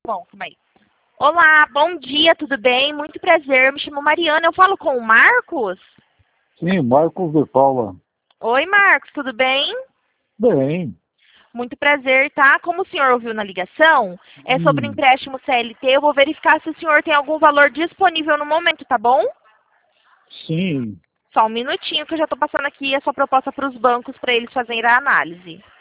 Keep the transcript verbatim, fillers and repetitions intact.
Bom, calma aí. Olá, bom dia, tudo bem? Muito prazer, me chamo Mariana, eu falo com o Marcos? Sim, Marcos de Paula. Oi, Marcos, tudo bem? Bem. Muito prazer, tá? Como o senhor ouviu na ligação, é sobre Hum, empréstimo C L T, eu vou verificar se o senhor tem algum valor disponível no momento, tá bom? sim. Só um minutinho que eu já estou passando aqui a sua proposta para os bancos para eles fazerem a análise.